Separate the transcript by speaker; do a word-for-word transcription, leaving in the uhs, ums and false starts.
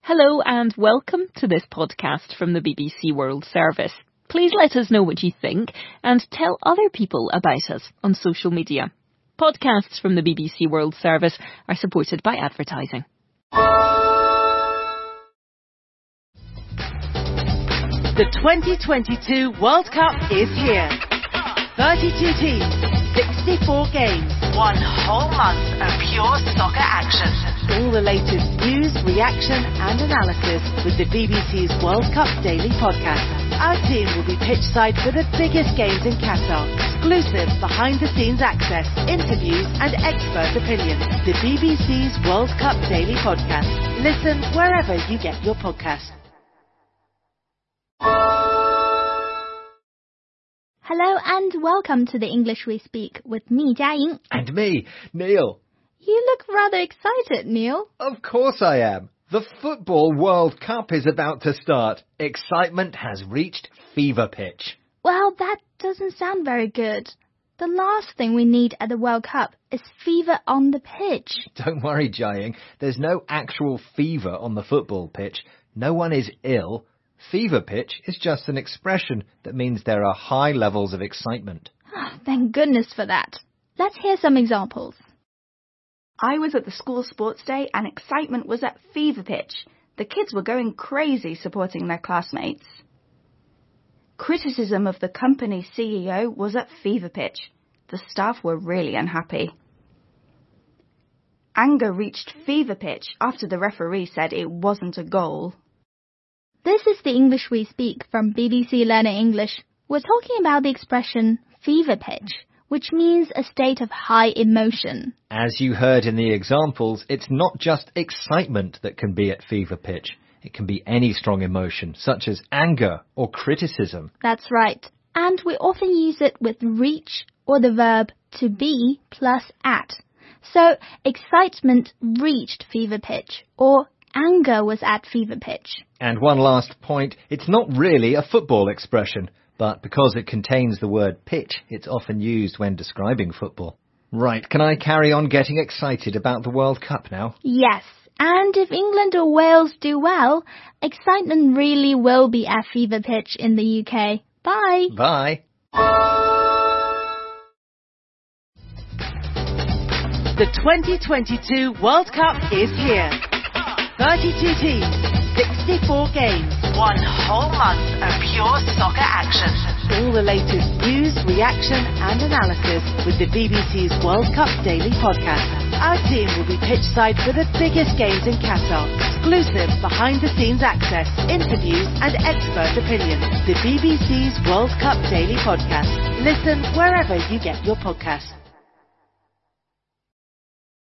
Speaker 1: Hello and welcome to this podcast from the B B C World Service. Please let us know what you think and tell other people about us on social media. Podcasts from the B B C World Service are supported by advertising.
Speaker 2: The twenty twenty-two World Cup is here. thirty-two teams, sixty-four games, one whole month of pure soccer action. All the latest news, reaction and analysis with the B B C's World Cup Daily Podcast. Our team will be pitchside for the biggest games in Qatar. Exclusive behind-the-scenes access, interviews and expert opinions. The B B C's World Cup Daily Podcast. Listen wherever you get your podcasts.
Speaker 3: Hello and welcome to the English We Speak with me, Jiaying.
Speaker 4: And me, Neil.
Speaker 3: You look rather excited, Neil.
Speaker 4: Of course I am. The Football World Cup is about to start. Excitement has reached fever pitch.
Speaker 3: Well, that doesn't sound very good. The last thing we need at the World Cup is fever on the pitch.
Speaker 4: Don't worry, Jiaying. There's no actual fever on the football pitch. No one is ill. Fever pitch is just an expression that means there are high levels of excitement.
Speaker 3: Oh, thank goodness for that. Let's hear some examples.
Speaker 5: I was at the school sports day and excitement was at fever pitch. The kids were going crazy supporting their classmates. Criticism of the company's C E O was at fever pitch. The staff were really unhappy. Anger reached fever pitch after the referee said it wasn't a goal.
Speaker 3: This is the English We Speak from B B C Learning English. We're talking about the expression fever pitch, which means a state of high emotion.
Speaker 4: As you heard in the examples, it's not just excitement that can be at fever pitch. It can be any strong emotion, such as anger or criticism.
Speaker 3: That's right. And we often use it with reach or the verb to be plus at. So, excitement reached fever pitch, or anger was at fever pitch.
Speaker 4: And one last point, it's not really a football expression, but because it contains the word pitch, it's often used when describing football. Right, can I carry on getting excited about the World Cup now?
Speaker 3: Yes, and if England or Wales do well, excitement really will be at fever pitch in the U K. Bye!
Speaker 4: Bye!
Speaker 2: The twenty twenty-two World Cup is here. thirty-two teams, sixty-four games, one whole month of pure soccer action. All the latest news, reaction and analysis with the B B C's World Cup Daily Podcast. Our team will be pitchside for the biggest games in Qatar. Exclusive behind-the-scenes access, interviews and expert opinions. The B B C's World Cup Daily Podcast. Listen wherever you get your podcasts.